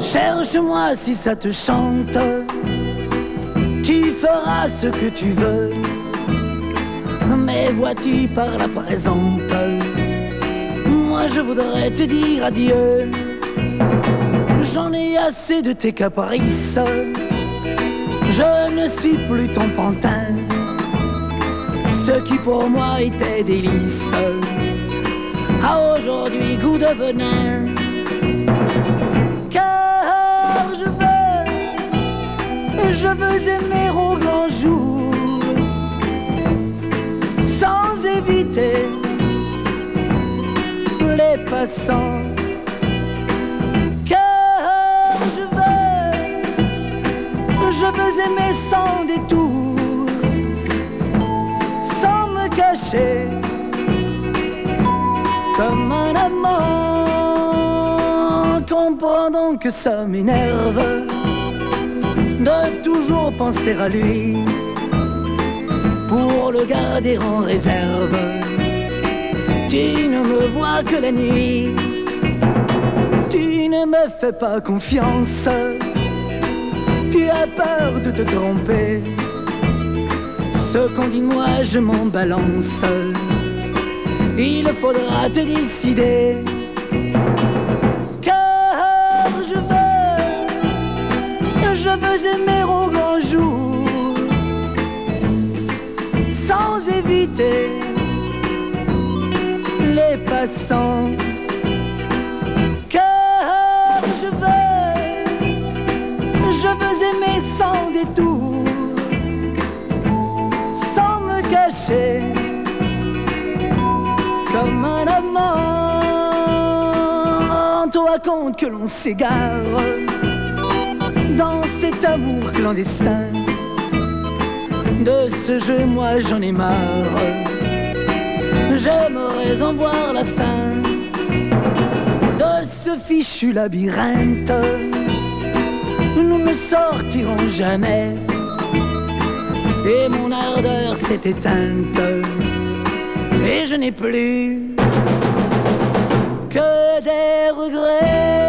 Cherche-moi si ça te chante, tu feras ce que tu veux. Mais vois-tu par la présente, moi je voudrais te dire adieu. J'en ai assez de tes caprices, je ne suis plus ton pantin. Ce qui pour moi était délice a aujourd'hui goût de venin. Car je veux aimer au grand jour, sans éviter les passants. Car je veux aimer sans détour, sans me cacher comme un amant. Comprends donc que ça m'énerve de toujours penser à lui, pour le garder en réserve. Tu ne me vois que la nuit, tu ne me fais pas confiance, tu as peur de te tromper. Ce qu'on dit de moi je m'en balance, il faudra te décider. Car je veux aimer au grand jour, sans éviter les passants. Car je veux aimer sans détour, sans me cacher comme un amant. Toi compte que l'on s'égare dans cet amour clandestin. De ce jeu moi j'en ai marre, j'aimerais en voir la fin de ce fichu labyrinthe. Nous ne sortirons jamais et mon ardeur s'est éteinte, et je n'ai plus que des regrets.